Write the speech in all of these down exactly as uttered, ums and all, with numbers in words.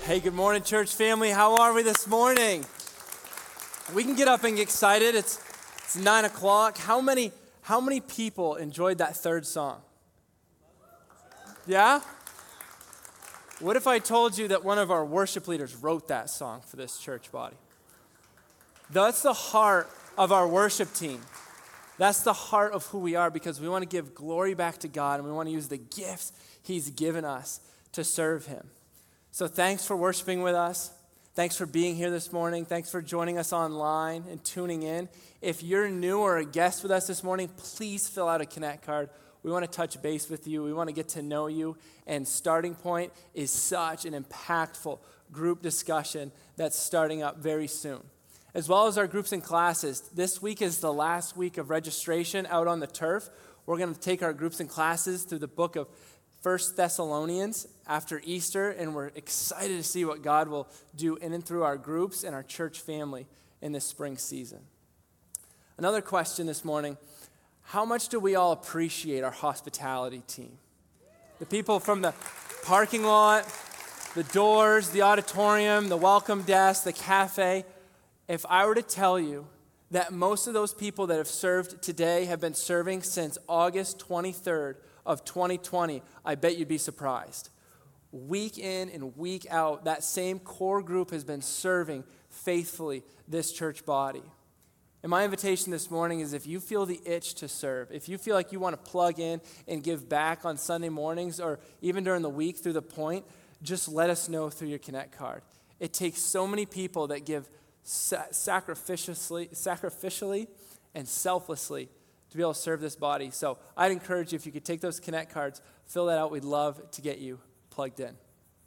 Hey, good morning, church family. How are we this morning? We can get up and get excited. It's it's nine o'clock. How many how many people enjoyed that third song? Yeah? What if I told you that one of our worship leaders wrote that song for this church body? That's the heart of our worship team. That's the heart of who we are, because we want to give glory back to God, and we want to use the gifts He's given us to serve Him. So thanks for worshiping with us. Thanks for being here this morning. Thanks for joining us online and tuning in. If you're new or a guest with us this morning, please fill out a Connect card. We want to touch base with you. We want to get to know you. And Starting Point is such an impactful group discussion that's starting up very soon. As well as our groups and classes. This week is the last week of registration out on the turf. We're going to take our groups and classes through the book of First Thessalonians after Easter, and we're excited to see what God will do in and through our groups and our church family in this spring season. Another question this morning: how much do we all appreciate our hospitality team? The people from the parking lot, the doors, the auditorium, the welcome desk, the cafe. If I were to tell you that most of those people that have served today have been serving since August twenty-third of twenty twenty, I bet you'd be surprised. Week in and week out, that same core group has been serving faithfully this church body. And my invitation this morning is, if you feel the itch to serve, if you feel like you want to plug in and give back on Sunday mornings or even during the week through the point, just let us know through your Connect card. It takes so many people that give sa- sacrificially, sacrificially and selflessly to be able to serve this body. So I'd encourage you, if you could take those Connect cards, fill that out. We'd love to get you plugged in.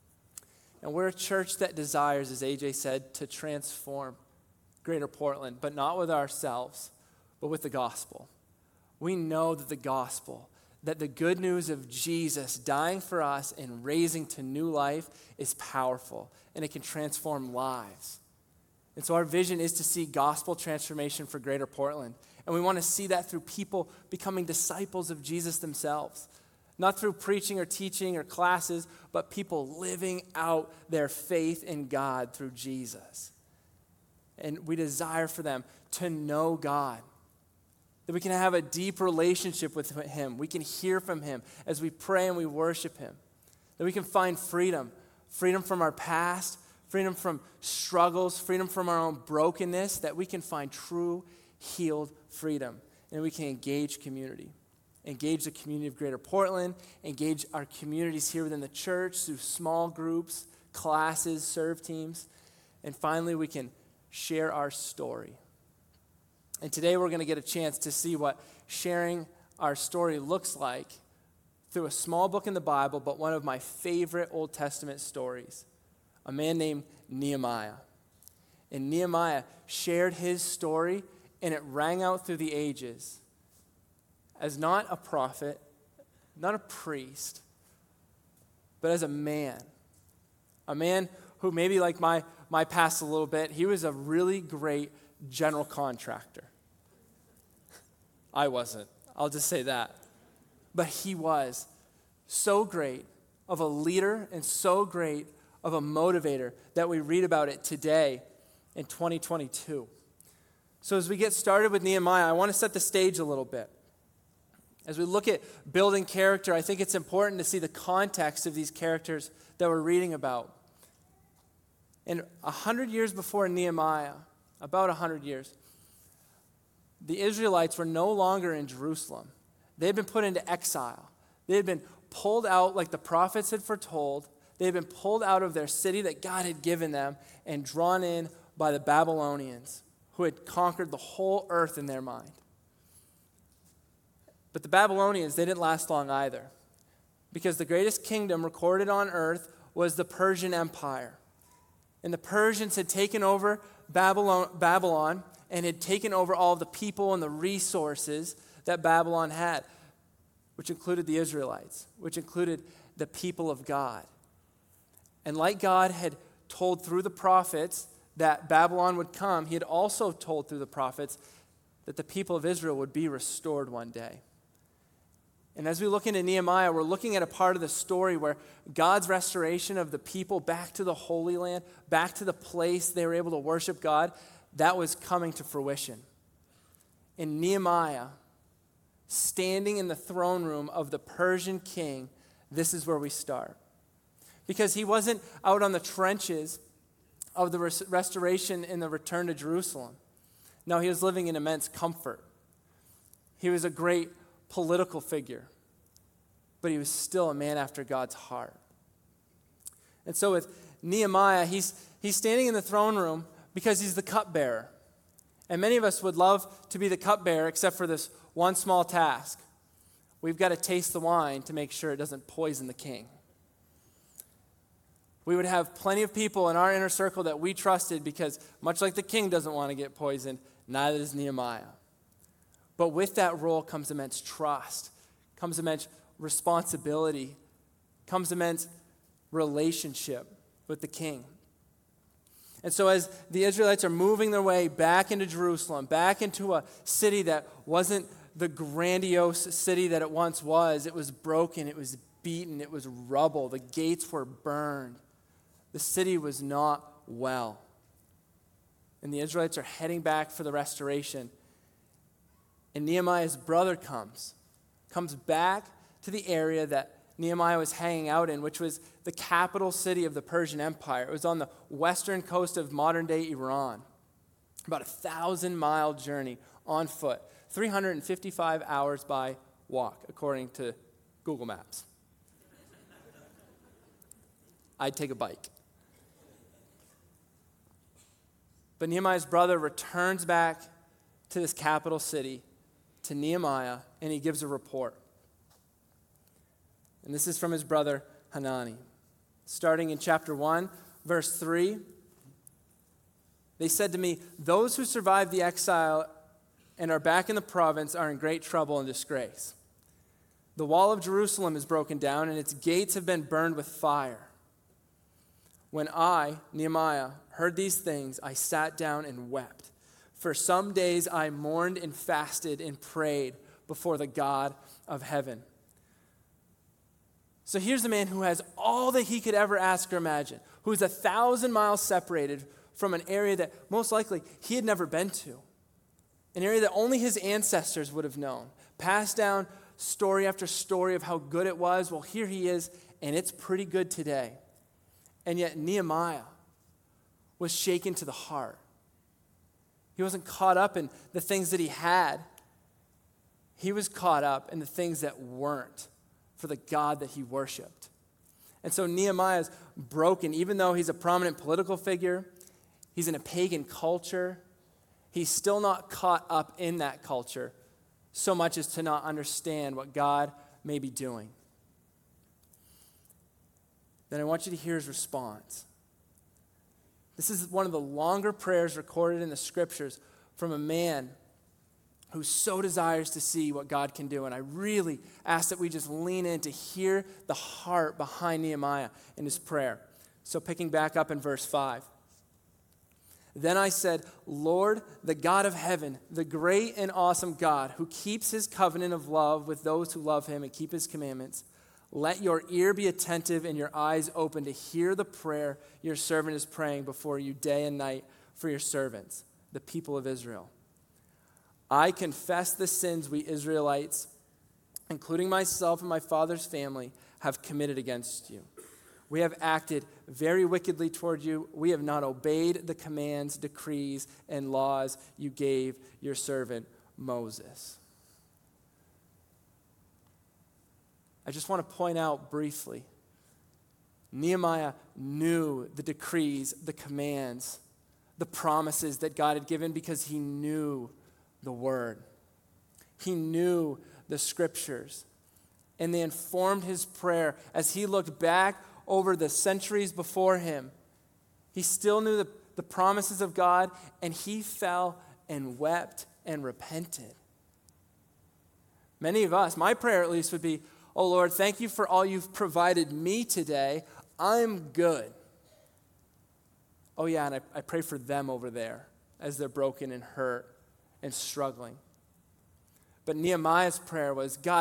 And we're a church that desires, as A J said, to transform Greater Portland, but not with ourselves, but with the gospel. We know that the gospel, that the good news of Jesus dying for us and raising to new life is powerful, and it can transform lives. And so our vision is to see gospel transformation for Greater Portland. And we want to see that through people becoming disciples of Jesus themselves. Not through preaching or teaching or classes, but people living out their faith in God through Jesus. And we desire for them to know God, that we can have a deep relationship with Him. We can hear from Him as we pray and we worship Him. That we can find freedom, freedom from our past, freedom from struggles, freedom from our own brokenness, that we can find true, healed freedom. And we can engage community. Engage the community of Greater Portland, engage our communities here within the church through small groups, classes, serve teams. And finally, we can share our story. And today we're going to get a chance to see what sharing our story looks like through a small book in the Bible, but one of my favorite Old Testament stories, a man named Nehemiah. And Nehemiah shared his story, and it rang out through the ages as not a prophet, not a priest, but as a man. A man who, maybe like my, my past a little bit, he was a really great general contractor. I wasn't. I'll just say that. But he was so great of a leader and so great of a motivator that we read about it today in twenty twenty-two. So as we get started with Nehemiah, I want to set the stage a little bit. As we look at building character, I think it's important to see the context of these characters that we're reading about. And a hundred years before Nehemiah, about a hundred years, the Israelites were no longer in Jerusalem. They had been put into exile. They had been pulled out, like the prophets had foretold. They had been pulled out of their city that God had given them and drawn in by the Babylonians, who had conquered the whole earth in their mind. But the Babylonians, they didn't last long either, because the greatest kingdom recorded on earth was the Persian Empire. And the Persians had taken over Babylon, Babylon and had taken over all the people and the resources that Babylon had, which included the Israelites, which included the people of God. And like God had told through the prophets that Babylon would come, He had also told through the prophets that the people of Israel would be restored one day. And as we look into Nehemiah, we're looking at a part of the story where God's restoration of the people back to the Holy Land, back to the place they were able to worship God, that was coming to fruition. In Nehemiah, standing in the throne room of the Persian king, this is where we start. Because he wasn't out on the trenches of the res- restoration and the return to Jerusalem. No, he was living in immense comfort. He was a great political figure, but he was still a man after God's heart. And so with Nehemiah, he's, he's standing in the throne room because he's the cupbearer. And many of us would love to be the cupbearer except for this one small task. We've got to taste the wine to make sure it doesn't poison the king. We would have plenty of people in our inner circle that we trusted because much like the king doesn't want to get poisoned, neither does Nehemiah. But with that role comes immense trust, comes immense responsibility, comes immense relationship with the king. And so as the Israelites are moving their way back into Jerusalem, back into a city that wasn't the grandiose city that it once was, it was broken, it was beaten, it was rubble, the gates were burned. The city was not well. And the Israelites are heading back for the restoration. And Nehemiah's brother comes, comes back to the area that Nehemiah was hanging out in, which was the capital city of the Persian Empire. It was on the western coast of modern-day Iran. About a thousand-mile journey on foot, three hundred fifty-five hours by walk, according to Google Maps. I'd take a bike. But Nehemiah's brother returns back to this capital city, to Nehemiah, and he gives a report. And this is from his brother Hanani. Starting in chapter one, verse three, they said to me, "Those who survived the exile and are back in the province are in great trouble and disgrace. The wall of Jerusalem is broken down, and its gates have been burned with fire. When I, Nehemiah, heard these things, I sat down and wept. For some days I mourned and fasted and prayed before the God of heaven." So here's a man who has all that he could ever ask or imagine, who's a thousand miles separated from an area that most likely he had never been to, an area that only his ancestors would have known, passed down story after story of how good it was. Well, here he is, and it's pretty good today. And yet Nehemiah was shaken to the heart. He wasn't caught up in the things that he had. He was caught up in the things that weren't for the God that he worshiped. And so Nehemiah is broken, even though he's a prominent political figure, he's in a pagan culture, he's still not caught up in that culture so much as to not understand what God may be doing. Then I want you to hear his response. This is one of the longer prayers recorded in the scriptures from a man who so desires to see what God can do. And I really ask that we just lean in to hear the heart behind Nehemiah in his prayer. So picking back up in verse five. Then I said, "Lord, the God of heaven, the great and awesome God who keeps his covenant of love with those who love him and keep his commandments, let your ear be attentive and your eyes open to hear the prayer your servant is praying before you day and night for your servants, the people of Israel. I confess the sins we Israelites, including myself and my father's family, have committed against you. We have acted very wickedly toward you. We have not obeyed the commands, decrees, and laws you gave your servant Moses." I just want to point out briefly, Nehemiah knew the decrees, the commands, the promises that God had given because he knew the word. He knew the scriptures. And they informed his prayer as he looked back over the centuries before him. He still knew the, the promises of God, and he fell and wept and repented. Many of us, my prayer at least would be, "Oh Lord, thank you for all you've provided me today. I'm good." Oh yeah, and I, I pray for them over there as they're broken and hurt and struggling. But Nehemiah's prayer was, "God,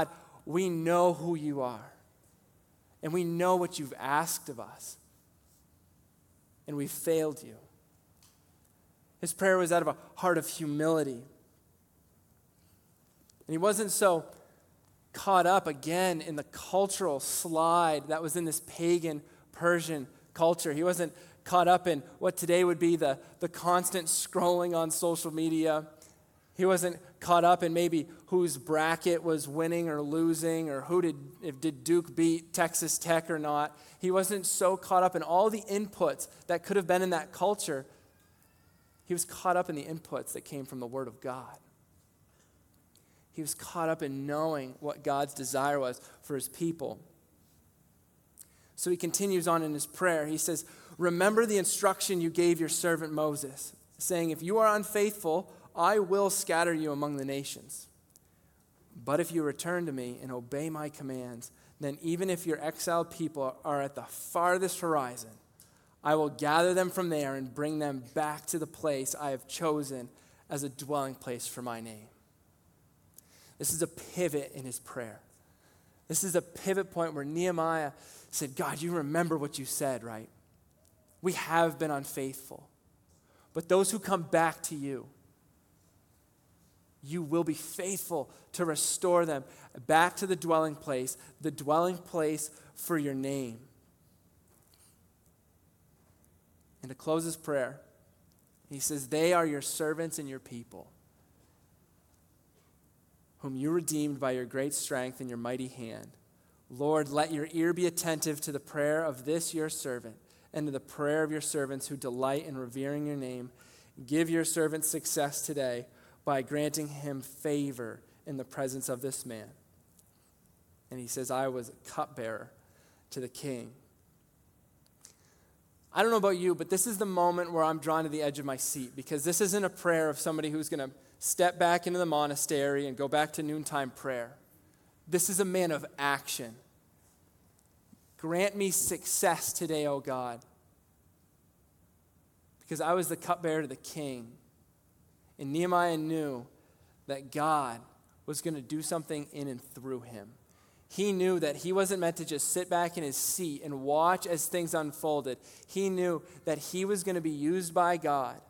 we know who you are, and we know what you've asked of us, and we failed you. His prayer was out of a heart of humility. And he wasn't so caught up again in the cultural slide that was in this pagan Persian culture. He wasn't caught up in what today would be the, the constant scrolling on social media. He wasn't caught up in maybe whose bracket was winning or losing, or who did, if did Duke beat Texas Tech or not. He wasn't so caught up in all the inputs that could have been in that culture. He was caught up in the inputs that came from the Word of God. He was caught up in knowing what God's desire was for his people. So he continues on in his prayer. He says, remember the instruction you gave your servant Moses, saying, if you are unfaithful, I will scatter you among the nations. But if you return to me and obey my commands, then even if your exiled people are at the farthest horizon, I will gather them from there and bring them back to the place I have chosen as a dwelling place for my name. This is a pivot in his prayer. This is a pivot point where Nehemiah said, God, you remember what you said, right? We have been unfaithful. But those who come back to you, you will be faithful to restore them back to the dwelling place, the dwelling place for your name. And to close his prayer, he says, they are your servants and your people, whom you redeemed by your great strength and your mighty hand. Lord, let your ear be attentive to the prayer of this your servant and to the prayer of your servants who delight in revering your name. Give your servant success today by granting him favor in the presence of this man. And he says, I was a cupbearer to the king. I don't know about you, but this is the moment where I'm drawn to the edge of my seat, because this isn't a prayer of somebody who's going to step back into the monastery and go back to noontime prayer. This is a man of action. Grant me success today, O God, because I was the cupbearer to the king. And Nehemiah knew that God was going to do something in and through him. He knew that he wasn't meant to just sit back in his seat and watch as things unfolded. He knew that he was going to be used by God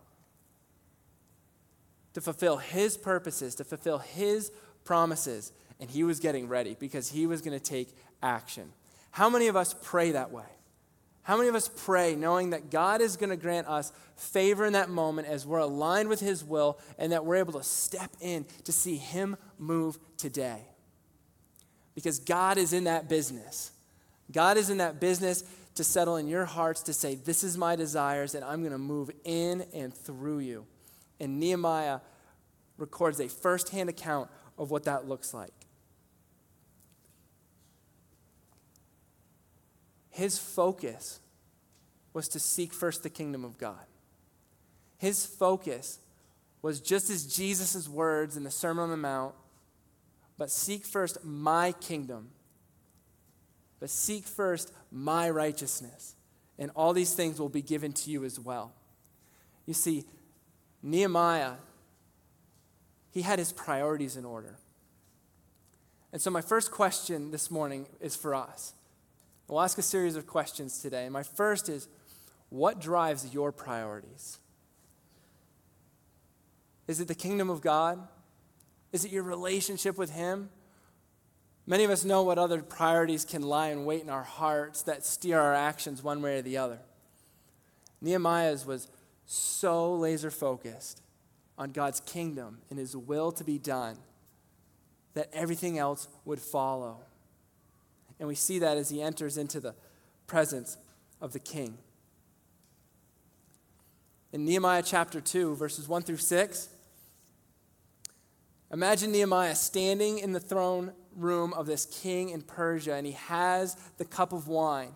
to fulfill his purposes, to fulfill his promises. And he was getting ready because he was going to take action. How many of us pray that way? How many of us pray knowing that God is going to grant us favor in that moment as we're aligned with his will, and that we're able to step in to see him move today? Because God is in that business. God is in that business to settle in your hearts to say, this is my desires, and I'm going to move in and through you. And Nehemiah records a firsthand account of what that looks like. His focus was to seek first the kingdom of God. His focus was just as Jesus' words in the Sermon on the Mount, but seek first my kingdom, but seek first my righteousness, and all these things will be given to you as well. You see, Nehemiah, he had his priorities in order. And so my first question this morning is for us. We'll ask a series of questions today. And my first is, what drives your priorities? Is it the kingdom of God? Is it your relationship with him? Many of us know what other priorities can lie in wait in our hearts that steer our actions one way or the other. Nehemiah's was so laser focused on God's kingdom and his will to be done that everything else would follow. And we see that as he enters into the presence of the king. In Nehemiah chapter two, verses one through six, imagine Nehemiah standing in the throne room of this king in Persia, and he has the cup of wine.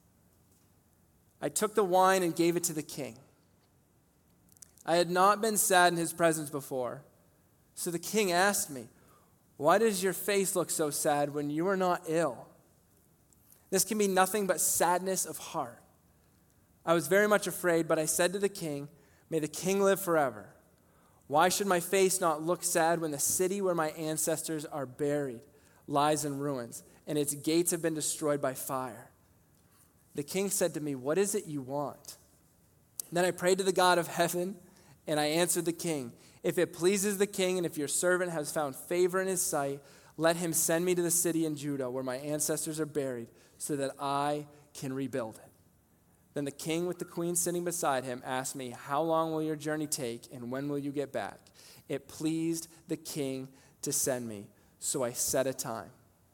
I took the wine and gave it to the king. I had not been sad in his presence before. So the king asked me, why does your face look so sad when you are not ill? This can be nothing but sadness of heart. I was very much afraid, but I said to the king, may the king live forever. Why should my face not look sad when the city where my ancestors are buried lies in ruins, and its gates have been destroyed by fire. The king said to me, what is it you want? Then I prayed to the God of heaven, and I answered the king, if it pleases the king, and if your servant has found favor in his sight, let him send me to the city in Judah where my ancestors are buried, so that I can rebuild it. Then the king, with the queen sitting beside him, asked me, how long will your journey take, and when will you get back? It pleased the king to send me, so I set a time.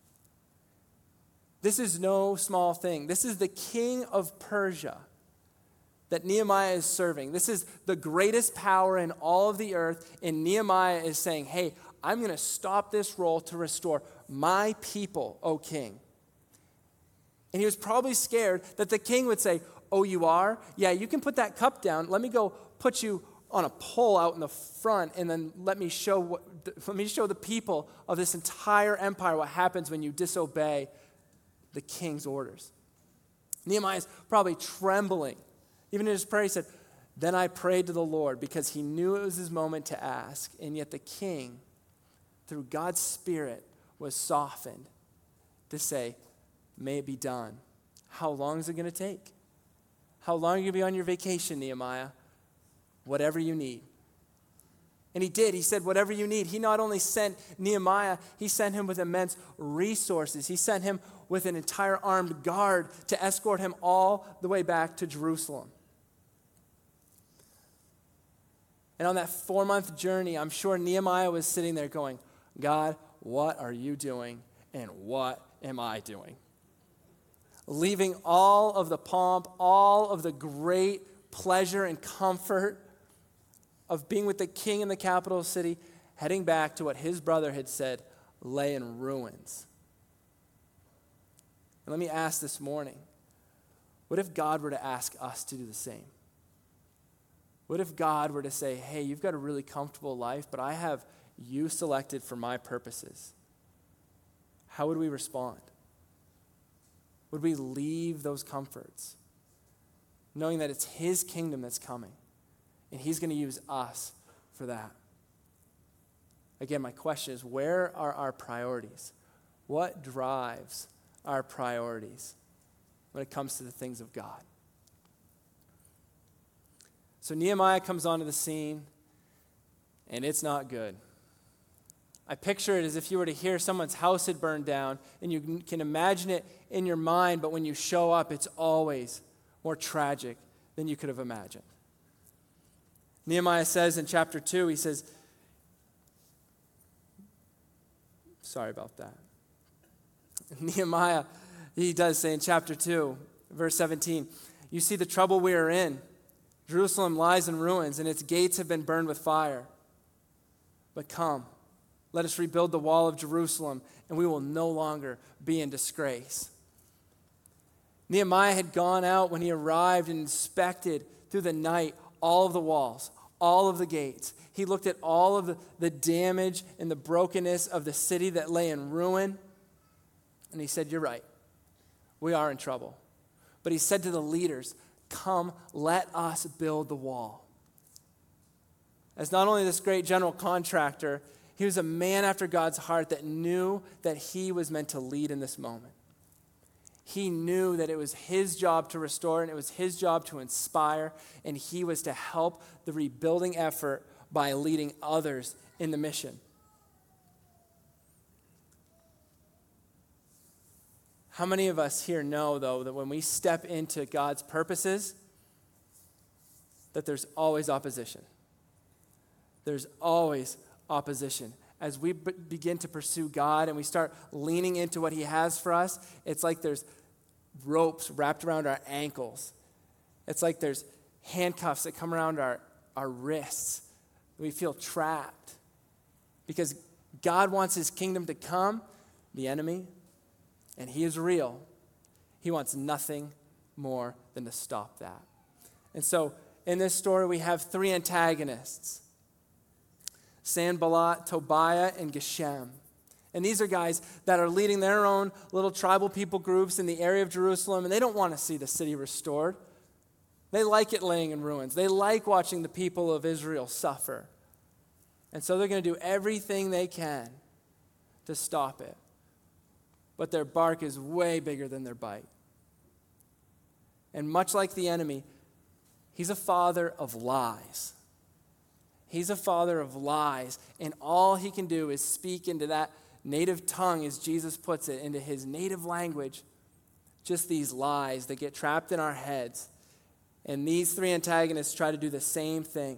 This is no small thing. This is the king of Persia that Nehemiah is serving. This is the greatest power in all of the earth, and Nehemiah is saying, hey, I'm going to stop this role to restore my people, O king. And he was probably scared that the king would say, oh, you are? Yeah, you can put that cup down. Let me go put you on a pole out in the front, and then let me show what, let me show the people of this entire empire what happens when you disobey the king's orders. Nehemiah is probably trembling. Even in his prayer, he said, then I prayed to the Lord because he knew it was his moment to ask. And yet the king, through God's Spirit, was softened to say, may it be done. How long is it going to take? How long are you going to be on your vacation, Nehemiah? Whatever you need. And he did. He said, whatever you need. He not only sent Nehemiah, he sent him with immense resources. He sent him with an entire armed guard to escort him all the way back to Jerusalem. And on that four-month journey, I'm sure Nehemiah was sitting there going, God, what are you doing, and what am I doing? Leaving all of the pomp, all of the great pleasure and comfort of being with the king in the capital city, heading back to what his brother had said, lay in ruins. And let me ask this morning, what if God were to ask us to do the same? What if God were to say, hey, you've got a really comfortable life, but I have you selected for my purposes? How would we respond? Would we leave those comforts, knowing that it's his kingdom that's coming, and he's going to use us for that? Again, my question is, where are our priorities? What drives our priorities when it comes to the things of God? So Nehemiah comes onto the scene, and it's not good. I picture it as if you were to hear someone's house had burned down, and you can imagine it in your mind, but when you show up, it's always more tragic than you could have imagined. Nehemiah says in chapter two, he says, sorry about that. Nehemiah, he does say in chapter two, verse seventeen, you see the trouble we are in. Jerusalem lies in ruins, and its gates have been burned with fire. But come, let us rebuild the wall of Jerusalem, and we will no longer be in disgrace. Nehemiah had gone out when he arrived and inspected through the night all of the walls, all of the gates. He looked at all of the, the damage and the brokenness of the city that lay in ruin, and he said, you're right, we are in trouble. But he said to the leaders, come, let us build the wall. As not only this great general contractor, he was a man after God's heart that knew that he was meant to lead in this moment. He knew that it was his job to restore, and it was his job to inspire, and he was to help the rebuilding effort by leading others in the mission. How many of us here know, though, that when we step into God's purposes, that there's always opposition? There's always opposition. As we b- begin to pursue God and we start leaning into what he has for us, it's like there's ropes wrapped around our ankles. It's like there's handcuffs that come around our, our wrists. We feel trapped. Because God wants his kingdom to come, the enemy, and he is real. He wants nothing more than to stop that. And so in this story, we have three antagonists: Sanballat, Tobiah, and Geshem. And these are guys that are leading their own little tribal people groups in the area of Jerusalem, and they don't want to see the city restored. They like it laying in ruins. They like watching the people of Israel suffer. And so they're going to do everything they can to stop it. but their bark is way bigger than their bite. And much like the enemy, he's a father of lies. He's a father of lies, and all he can do is speak into that native tongue, as Jesus puts it, into his native language, just these lies that get trapped in our heads. And these three antagonists try to do the same thing.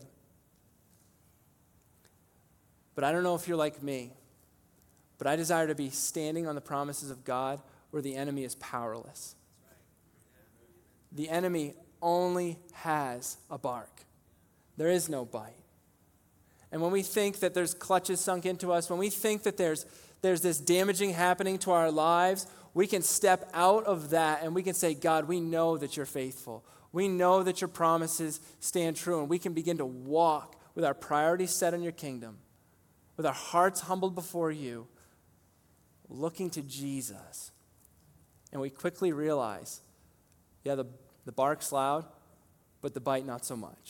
But I don't know if you're like me, but I desire to be standing on the promises of God where the enemy is powerless. The enemy only has a bark. There is no bite. And when we think that there's clutches sunk into us, when we think that there's, there's this damaging happening to our lives, we can step out of that and we can say, God, we know that you're faithful. We know that your promises stand true, and we can begin to walk with our priorities set on your kingdom, with our hearts humbled before you, looking to Jesus. And we quickly realize, yeah, the, the bark's loud, but the bite not so much.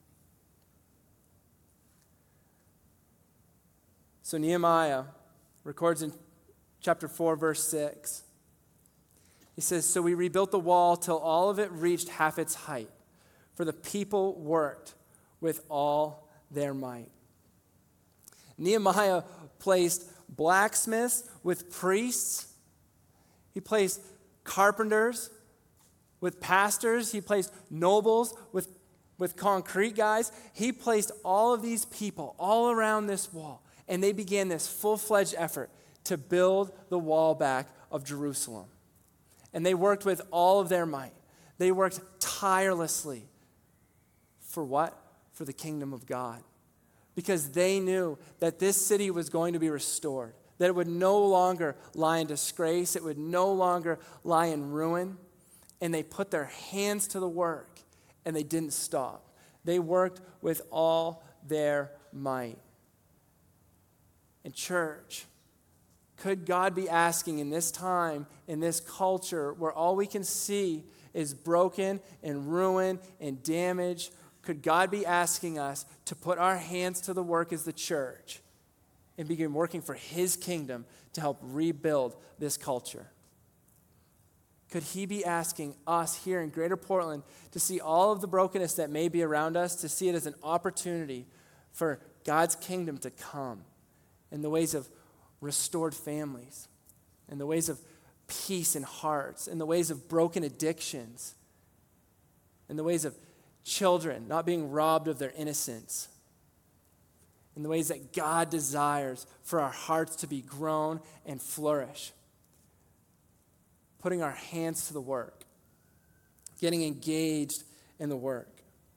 So Nehemiah records in chapter four, verse six. He says, so we rebuilt the wall till all of it reached half its height, for the people worked with all their might. Nehemiah placed blacksmiths with priests. He placed carpenters with pastors. He placed nobles with, with concrete guys. He placed all of these people all around this wall. And they began this full-fledged effort to build the wall back of Jerusalem. And they worked with all of their might. They worked tirelessly. For what? For the kingdom of God. Because they knew that this city was going to be restored, that it would no longer lie in disgrace, it would no longer lie in ruin. And they put their hands to the work, and they didn't stop. They worked with all their might. And church, could God be asking in this time, in this culture, where all we can see is broken and ruin and damage, could God be asking us to put our hands to the work as the church and begin working for his kingdom to help rebuild this culture? Could he be asking us here in Greater Portland to see all of the brokenness that may be around us, to see it as an opportunity for God's kingdom to come? In the ways of restored families, in the ways of peace in hearts, in the ways of broken addictions, in the ways of children not being robbed of their innocence, in the ways that God desires for our hearts to be grown and flourish. Putting our hands to the work, getting engaged in the work.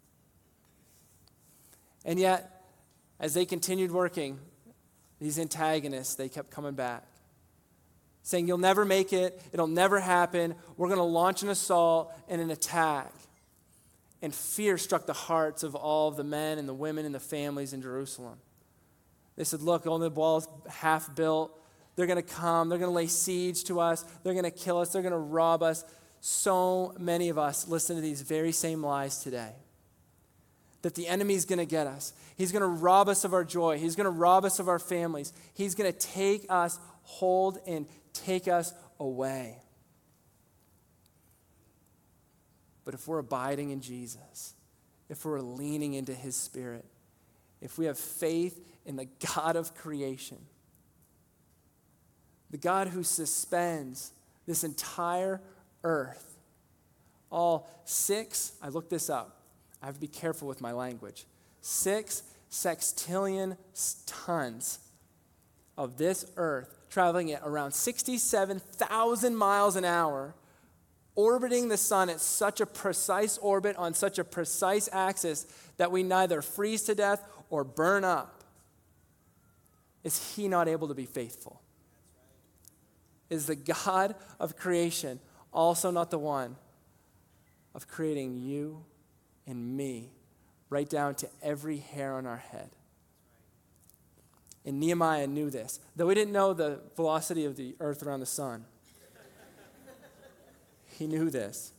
And yet, as they continued working, these antagonists, they kept coming back, saying, you'll never make it, it'll never happen, we're going to launch an assault and an attack. And fear struck the hearts of all of the men and the women and the families in Jerusalem. They said, look, only the wall's half built, they're going to come, they're going to lay siege to us, they're going to kill us, they're going to rob us. So many of us listen to these very same lies today. That the enemy's going to get us. He's going to rob us of our joy. He's going to rob us of our families. He's going to take us, hold, and take us away. But if we're abiding in Jesus, if we're leaning into his Spirit, if we have faith in the God of creation, the God who suspends this entire earth, all six, I looked this up, I have to be careful with my language. Six sextillion tons of this earth traveling at around sixty-seven thousand miles an hour, orbiting the sun at such a precise orbit on such a precise axis that we neither freeze to death or burn up. Is he not able to be faithful? Is the God of creation also not the one of creating you and me, right down to every hair on our head? And Nehemiah knew this. Though he didn't know the velocity of the earth around the sun, he knew this.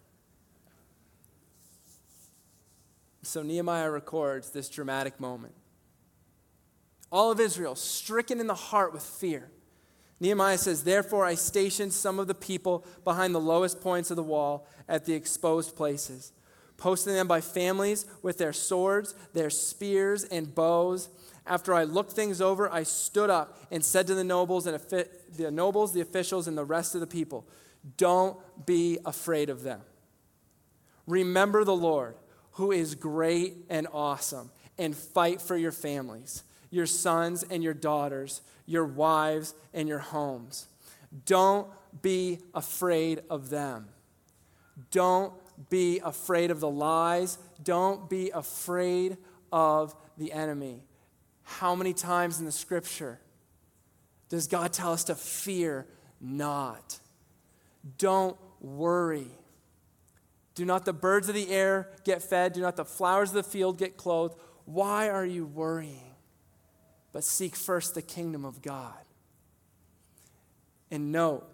So Nehemiah records this dramatic moment. All of Israel stricken in the heart with fear. Nehemiah says, therefore I stationed some of the people behind the lowest points of the wall at the exposed places, posting them by families with their swords, their spears, and bows. After I looked things over, I stood up and said to the nobles and the nobles, the officials, and the rest of the people, don't be afraid of them. Remember the Lord, who is great and awesome, and fight for your families, your sons and your daughters, your wives and your homes. Don't be afraid of them. Don't be afraid of the lies. Don't be afraid of the enemy. How many times in the scripture does God tell us to fear not? Don't worry. Do not the birds of the air get fed? Do not the flowers of the field get clothed? Why are you worrying? But seek first the kingdom of God. And note,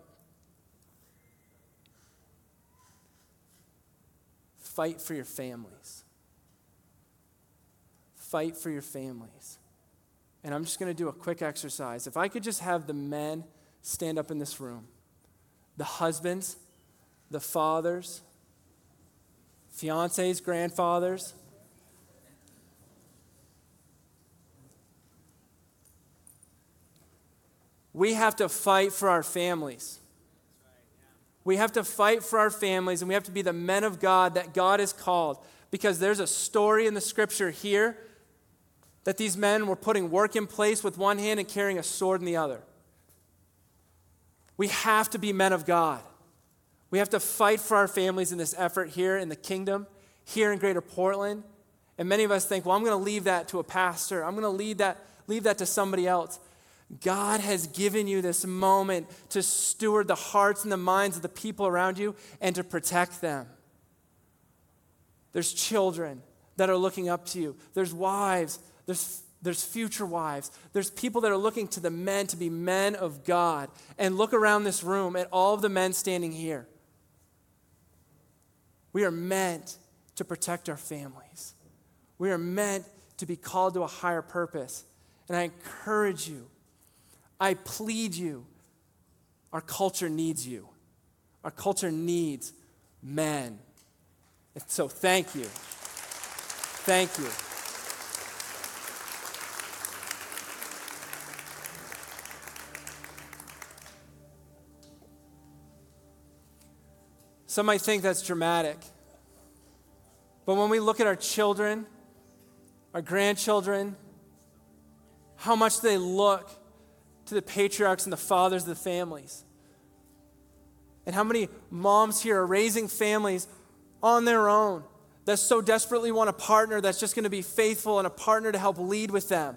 fight for your families. Fight for your families. And I'm just going to do a quick exercise. If I could just have the men stand up in this room, the husbands, the fathers, fiancés, grandfathers. We have to fight for our families. We have to fight for our families, and we have to be the men of God that God has called, because there's a story in the scripture here that these men were putting work in place with one hand and carrying a sword in the other. We have to be men of God. We have to fight for our families in this effort here in the kingdom, here in Greater Portland. And many of us think, well, I'm going to leave that to a pastor. I'm going to leave that, leave that to somebody else. God has given you this moment to steward the hearts and the minds of the people around you and to protect them. There's children that are looking up to you. There's wives. There's, there's future wives. There's people that are looking to the men to be men of God. And look around this room at all of the men standing here. We are meant to protect our families. We are meant to be called to a higher purpose. And I encourage you, I plead you, our culture needs you. Our culture needs men. And so thank you. Thank you. Some might think that's dramatic. But when we look at our children, our grandchildren, how much they look to the patriarchs and the fathers of the families. And how many moms here are raising families on their own that so desperately want a partner that's just going to be faithful and a partner to help lead with them.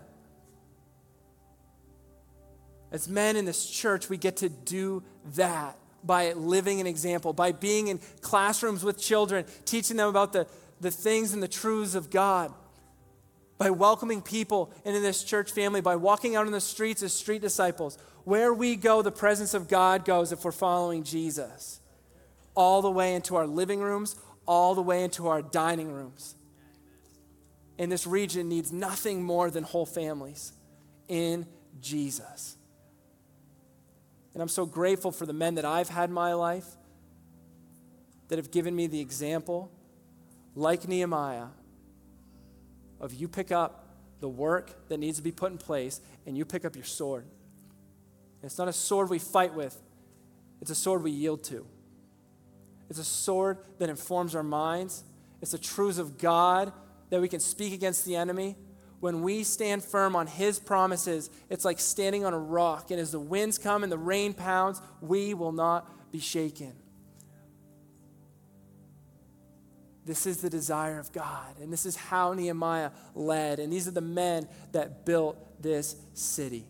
As men in this church, we get to do that by living an example, by being in classrooms with children, teaching them about the, the things and the truths of God, by welcoming people into this church family, by walking out on the streets as street disciples. Where we go, the presence of God goes if we're following Jesus. All the way into our living rooms, all the way into our dining rooms. And this region needs nothing more than whole families in Jesus. And I'm so grateful for the men that I've had in my life that have given me the example, like Nehemiah, of you pick up the work that needs to be put in place and you pick up your sword. And it's not a sword we fight with. It's a sword we yield to. It's a sword that informs our minds. It's the truths of God that we can speak against the enemy. When we stand firm on his promises, it's like standing on a rock. And as the winds come and the rain pounds, we will not be shaken. This is the desire of God. And this is how Nehemiah led. And these are the men that built this city.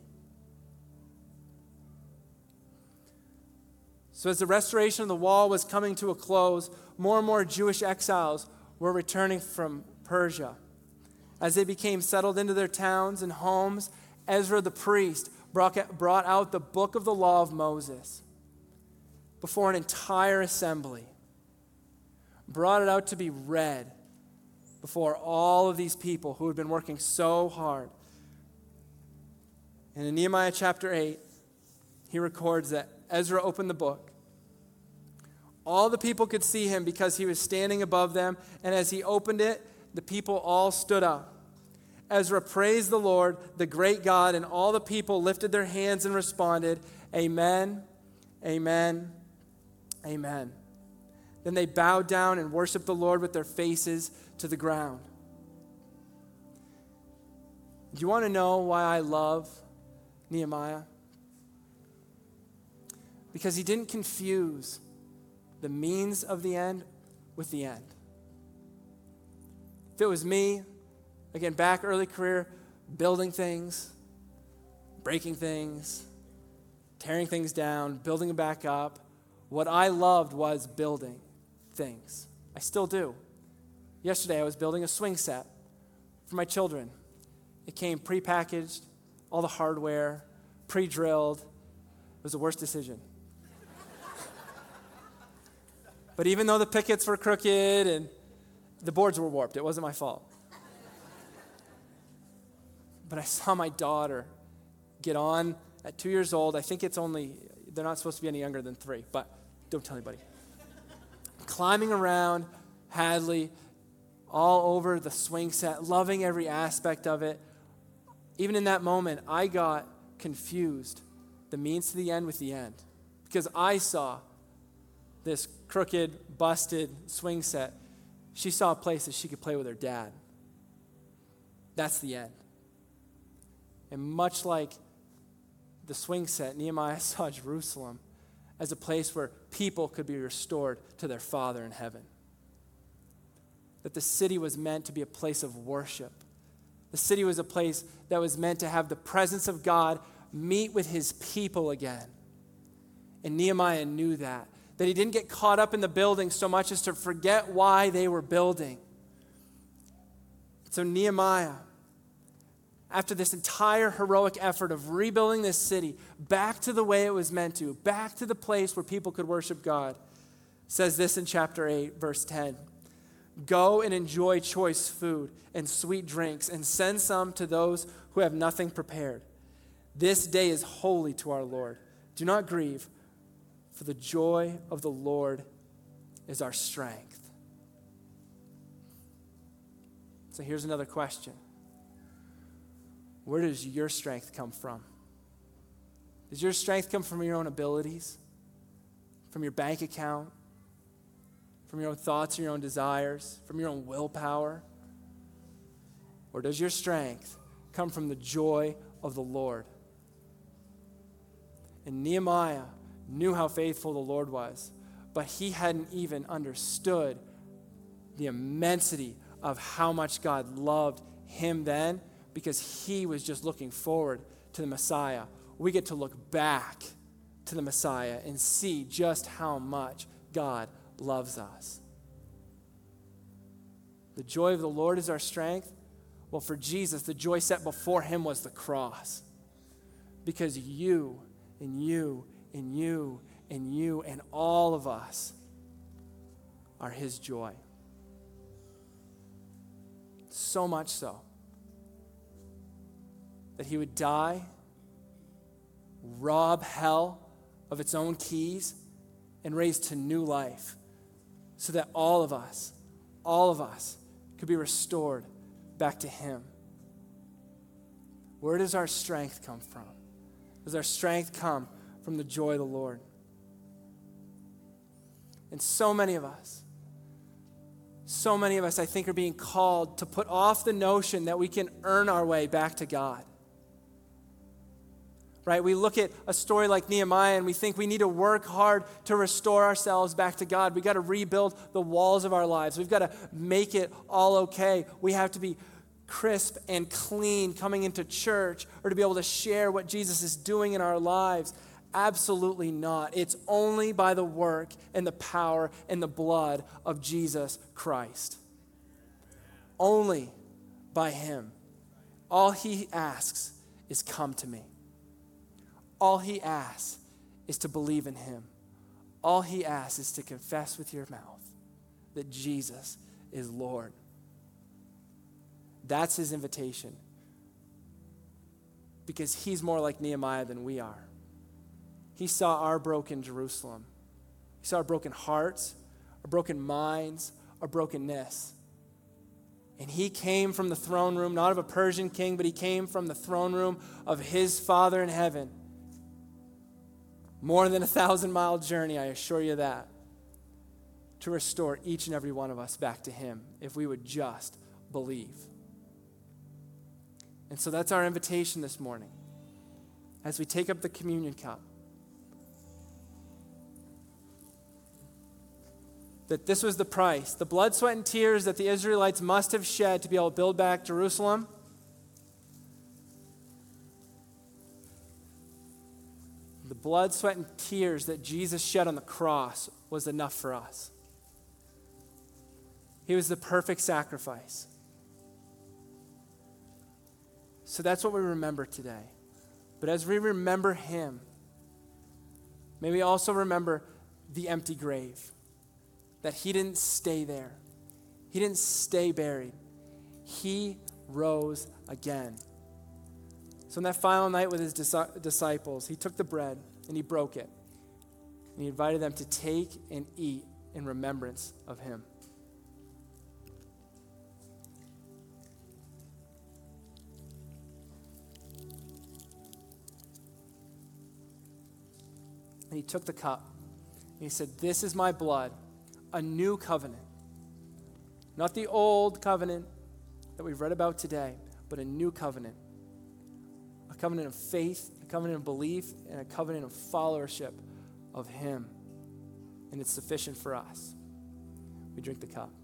So as the restoration of the wall was coming to a close, more and more Jewish exiles were returning from Persia. As they became settled into their towns and homes, Ezra the priest brought, brought out the book of the law of Moses before an entire assembly. Brought it out to be read before all of these people who had been working so hard. And in Nehemiah chapter eight, he records that Ezra opened the book. All the people could see him because he was standing above them, and as he opened it, the people all stood up. Ezra praised the Lord, the great God, and all the people lifted their hands and responded, Amen, Amen, Amen. Then they bowed down and worshiped the Lord with their faces to the ground. Do you want to know why I love Nehemiah? Because he didn't confuse the means of the end with the end. If it was me, again, back early career, building things, breaking things, tearing things down, building them back up, what I loved was building things. I still do. Yesterday, I was building a swing set for my children. It came prepackaged, all the hardware, pre-drilled. It was the worst decision. But even though the pickets were crooked and the boards were warped, it wasn't my fault. But I saw my daughter get on at two years old. I think it's only, they're not supposed to be any younger than three, but don't tell anybody. Climbing around Hadley, all over the swing set, loving every aspect of it. Even in that moment, I got confused, the means to the end with the end. Because I saw this crooked, busted swing set. She saw a place that she could play with her dad. That's the end. And much like the swing set, Nehemiah saw Jerusalem as a place where people could be restored to their Father in heaven. That the city was meant to be a place of worship. The city was a place that was meant to have the presence of God meet with his people again. And Nehemiah knew that. That he didn't get caught up in the building so much as to forget why they were building. So Nehemiah, after this entire heroic effort of rebuilding this city back to the way it was meant to, back to the place where people could worship God, says this in chapter eight, verse ten. Go and enjoy choice food and sweet drinks, and send some to those who have nothing prepared. This day is holy to our Lord. Do not grieve, for the joy of the Lord is our strength. So here's another question. Where does your strength come from? Does your strength come from your own abilities? From your bank account? From your own thoughts, your own desires? From your own willpower? Or does your strength come from the joy of the Lord? And Nehemiah knew how faithful the Lord was, but he hadn't even understood the immensity of how much God loved him then, because he was just looking forward to the Messiah. We get to look back to the Messiah and see just how much God loves us. The joy of the Lord is our strength. Well, for Jesus, the joy set before him was the cross. Because you and you and you and you and all of us are his joy. So much so that he would die, rob hell of its own keys, and raise to new life so that all of us, all of us could be restored back to him. Where does our strength come from? Does our strength come from the joy of the Lord? And so many of us, so many of us, I think, are being called to put off the notion that we can earn our way back to God. Right? We look at a story like Nehemiah and we think we need to work hard to restore ourselves back to God. We've got to rebuild the walls of our lives. We've got to make it all okay. We have to be crisp and clean coming into church or to be able to share what Jesus is doing in our lives. Absolutely not. It's only by the work and the power and the blood of Jesus Christ. Only by him. All he asks is come to me. All he asks is to believe in him. All he asks is to confess with your mouth that Jesus is Lord. That's his invitation. Because he's more like Nehemiah than we are. he saw our broken Jerusalem. He saw our broken hearts, our broken minds, our brokenness. And he came from the throne room, not of a Persian king, but he came from the throne room of his Father in heaven. More than a thousand mile journey, I assure you that, to restore each and every one of us back to him if we would just believe. And so that's our invitation this morning as we take up the communion cup. That this was the price, the blood, sweat, and tears that the Israelites must have shed to be able to build back Jerusalem. The blood, sweat, and tears that Jesus shed on the cross was enough for us. He was the perfect sacrifice. So that's what we remember today. But as we remember him, may we also remember the empty grave. That he didn't stay there. He didn't stay buried. He rose again. So on that final night with his dis- disciples, he took the bread and he broke it. And he invited them to take and eat in remembrance of him. And he took the cup and he said, "This is my blood, a new covenant." Not the old covenant that we've read about today, but a new covenant. A covenant of faith, a covenant of belief, and a covenant of followership of him. And it's sufficient for us. We drink the cup.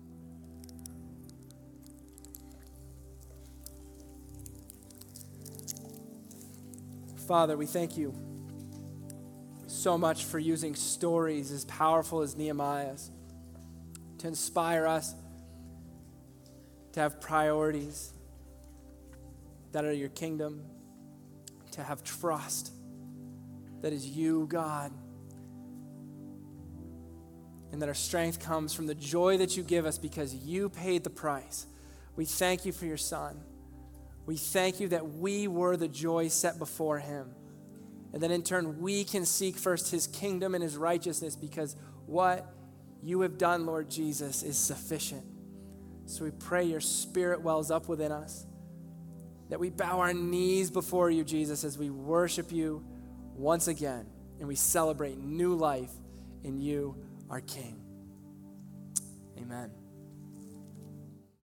Father, we thank you so much for using stories as powerful as Nehemiah's to inspire us to have priorities that are your kingdom, to have trust that is you, God, and that our strength comes from the joy that you give us because you paid the price. We thank you for your Son. We thank you that we were the joy set before him, and that in turn we can seek first his kingdom and his righteousness because what you have done, Lord Jesus, is sufficient. So we pray your Spirit wells up within us, that we bow our knees before you, Jesus, as we worship you once again, and we celebrate new life in you, our King. Amen.